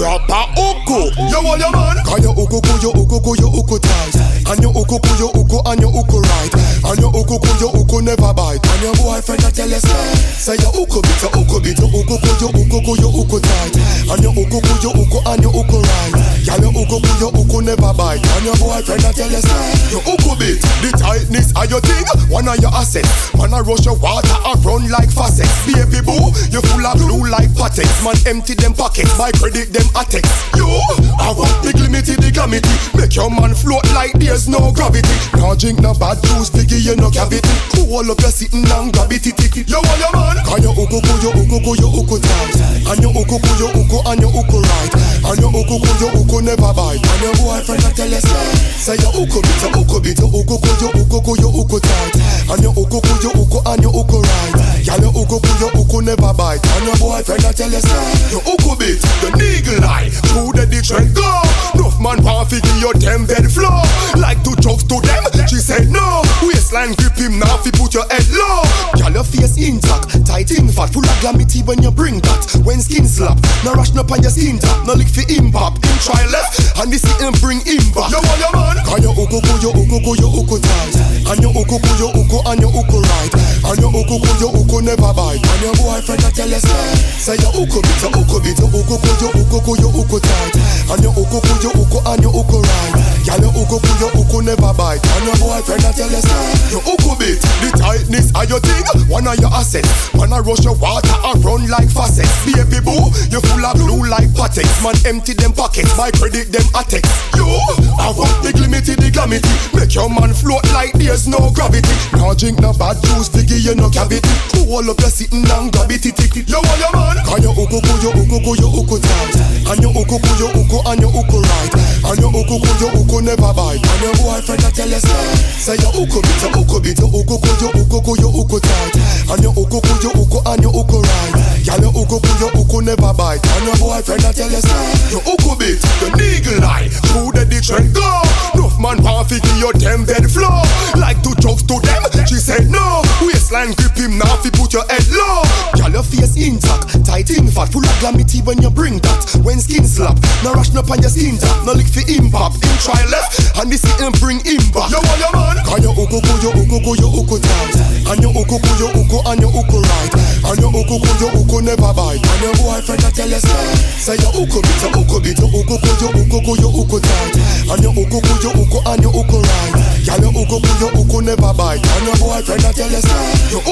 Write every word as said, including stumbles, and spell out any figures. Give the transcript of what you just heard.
proper uku. You want your man? Cause your uku ku, your uku ku, your uku tight. And your uku ku, your uku and your uku right. And your uku ku, your uku never bite. And your boyfriend a tell you say your uku bit, your uku bit, your uku ku, your uku ku, your uku tight. And your uku ku, your uku and your uku right. Girl, your uku ku, your uku never bite. And your boyfriend a tell you say your uku bit. The tightness of your thing, one of your assets. Man a rush your water and run like faucets. Baby boo, you full of blue like patex. Man empty them pockets, my credit them attex. You, I want big limited the glamity. Make your man float like there's no gravity. Now drink no bad juice, figure you no cavity. Cool up your sitting and grab it, tick. You want your man? Cause your uku ku, your uku ku, your uku tight. And your uku ku, your uku and your uku right. And your uku ku, your uku never bite. And your boyfriend a tell you say say your uku bit, your uku bit, your uku ku, your uku ku, your uku tight. And your uku ku, your uku and your uku right. Girl, your uku ku, your uku never bite. And your boyfriend a tell you say your uku bit, the eagle eye. Through the ditch and go. Enough man want to give your damn bed floor. Like to jokes to them, she said no. Waistline grip him now if you put your head low. Girl, your face intact, tight in fat, full of glamity when you bring that. When skin slap, no rush up on your skin tap. No lick for him pop, him try left, and this him bring him back. You want your man? Cause your uku ku, your uku ku, your uku tight. And your uku ku, your uku and your uku right. And your uku ku, your uku never bite. And your boyfriend a tell you say say your uku bit, your uku bit, your uku ku, your uku ku, your uku tight. And your uku ku, your uku and your uku right. Girl, your uku ku, your uku never bite. And your boyfriend a tell you say your uku bit, the tightness of your thing, one of your assets. Man a rush your water and run like faucets. Baby boo, you full of blue like patex. Man empty them pockets, my credit them attex. You, I want big limited the glamity. Make your man float like there's no gravity. Now drink no bad juice, figure you no cavity. Cool up your sitting and grab it, tick. You want your man? Cause your uku ku, your uku ku, your uku tight. And your uku ku, your uku and your uku right. And your uku ku, your uku never bite. And your boyfriend a tell you say say your uku bit, your uku bit, your uku ku, your uku ku, your uku tight. And your uku ku, your uku and your uku right. Girl, your uku ku, your uku never bite. And your boyfriend a tell you say your uku bit, the eagle eye. Through the ditch and go. Enough man want to give your damn bed floor. Like to jokes to them, she said no. Waistline grip him now if you put your head low. Girl, your face intact, tight in fat, full of glamity when you bring that. When skin slap, no rush up on your skin tap. No lick for him pop, him try left, and this him bring him back. You want your man? Cause your uku ku, your uku ku, your uku tight. And your uku ku, your uku and your uku right. And your uku ku, your uku never bite. And your boyfriend a tell you say say your uku bit, your uku bit, your uku ku, your uku ku, your uku tight. And your uku ku, your uku and your uku right. Girl, your uku ku, your uku never bite. And your boyfriend a tell you say your